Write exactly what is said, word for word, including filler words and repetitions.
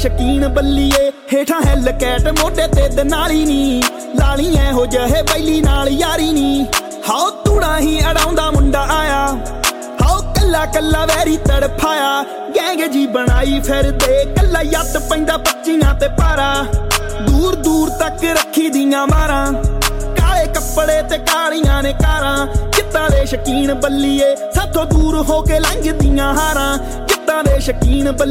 ਸ਼ਕੀਨ ਬੱਲੀਏ ਹੇਠਾਂ ਹਿੱਲ ਕੈਟ ਮੋਢੇ ਤੇ ਦਨਾਲੀ ਨੀ ਲਾਲੀ ਇਹੋ ਜਿਹੇ ਬੈਲੀ ਨਾਲ ਯਾਰੀ ਨੀ ਹਾਓ ਤੂੜਾ ਹੀ ਅੜਾਉਂਦਾ ਮੁੰਡਾ ਆਇਆ ਹਾਓ ਕੱਲਾ ਕੱਲਾ ਵੈਰੀ ਤੜਫਾਇਆ ਗੈਂਗ ਜੀ ਬਣਾਈ ਫਿਰਦੇ ਕੱਲਾ ਯੱਤ ਪੈਂਦਾ ਬੱਚੀਆਂ ਤੇ ਪਾਰਾ ਦੂਰ ਦੂਰ ਤੱਕ ਰੱਖੀ ਦੀਆਂ ਮਾਰਾਂ ਕਾਲੇ ਕੱਪੜੇ ਤੇ ਕਾਲੀਆਂ ਨੇ ਕਾਰਾਂ ਕਿੱਦਾਂ ਦੇ ਸ਼ਕੀਨ ਬੱਲੀਏ ਸਾਥੋਂ ਦੂਰ ਹੋ ਕੇ ਲੰਘਦੀਆਂ ਹਾਰਾਂ ਕਿੱਦਾਂ ਦੇ ਸ਼ਕੀਨ ਬੱਲੀਏ